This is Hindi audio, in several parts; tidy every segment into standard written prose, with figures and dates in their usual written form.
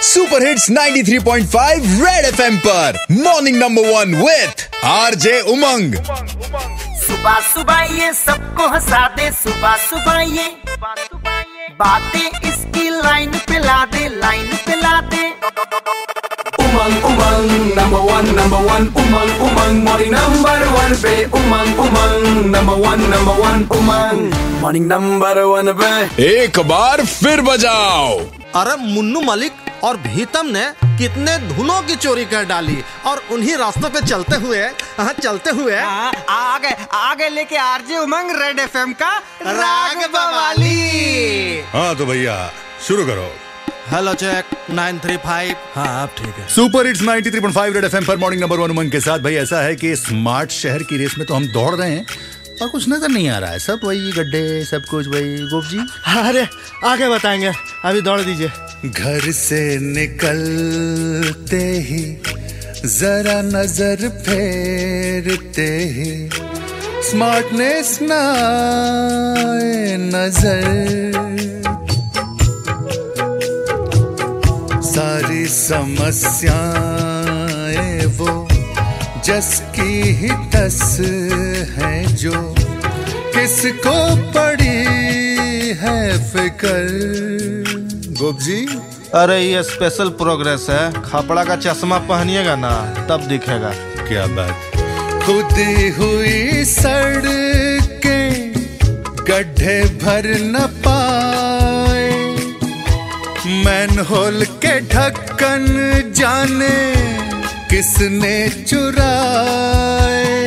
सुपर हिट्स 93.5 रेड एफएम पर morning number 1 with RJ Umang. सुबह सुबह ये सबको हंसा दे, सुबह सुबह ये बातें इसकी लाइन पे ला दे, लाइन पे ला दे। Umang Umang number one Umang Umang morning number 1 पे Umang Umang number one Umang morning number 1 पे एक बार फिर बजाओ। अरे मुन्नू मलिक और भीतम ने कितने धुनों की चोरी कर डाली और उन्हीं रास्तों पे चलते हुए आगे लेके आरजे उमंग रेड एफएम का राग बवाली। हाँ तो भैया शुरू करो। Hello check 935। हाँ आप ठीक है। सुपर हिट्स 93.5 रेड एफएम पर मॉर्निंग नंबर 1 उमंग के साथ। भाई ऐसा है कि स्मार्ट शहर की रेस में तो हम दौड़ रहे हैं और कुछ नजर नहीं आ रहा है। सब वही गड्ढे, सब कुछ वही। गोप जी अरे आगे बताएंगे, अभी दौड़ दीजिए। घर से निकलते ही जरा नजर फेरते ही स्मार्टनेस ना आए नजर, सारी समस्याएं वो जस की ही तस है जो किसको पड़ी है फिकर। गोप जी अरे ये स्पेशल प्रोग्रेस है, खपड़ा का चश्मा पहनिएगा ना तब दिखेगा। क्या बात। खुदी हुई सड़कें गड्ढे भर न पाए, मैनहोल के ढक्कन जाने किसने चुराए,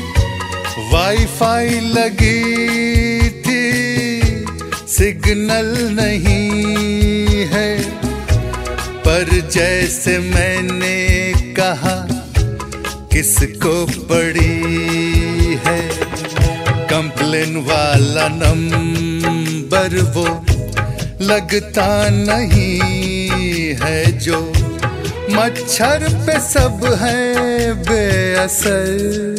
वाईफाई लगी थी सिग्नल नहीं है, पर जैसे मैंने कहा किसको पड़ी है, कंप्लेन वाला नंबर वो लगता नहीं है जो, मच्छर पे सब है बेअसर।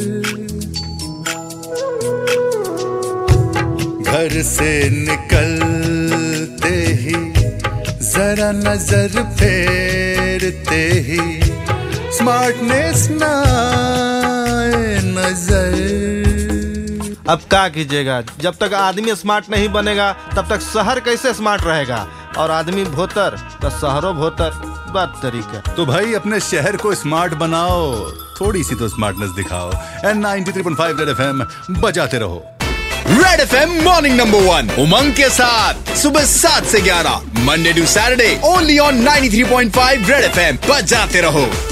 घर से निकलते ही जरा नजर फेरते ही स्मार्टनेस ना आए नजर। अब क्या कीजिएगा, जब तक आदमी स्मार्ट नहीं बनेगा तब तक शहर कैसे स्मार्ट रहेगा, और आदमी भोतर तो शहरों भोतर। बात तरीका। तो भाई अपने शहर को स्मार्ट बनाओ, थोड़ी सी तो स्मार्टनेस दिखाओ। एंड 93.5 रेड एफएम बजाते रहो। Red FM morning number 1 Umang के साथ सुबह 7 से 11 Monday to Saturday only on 93.5 red FM बजाते रहो।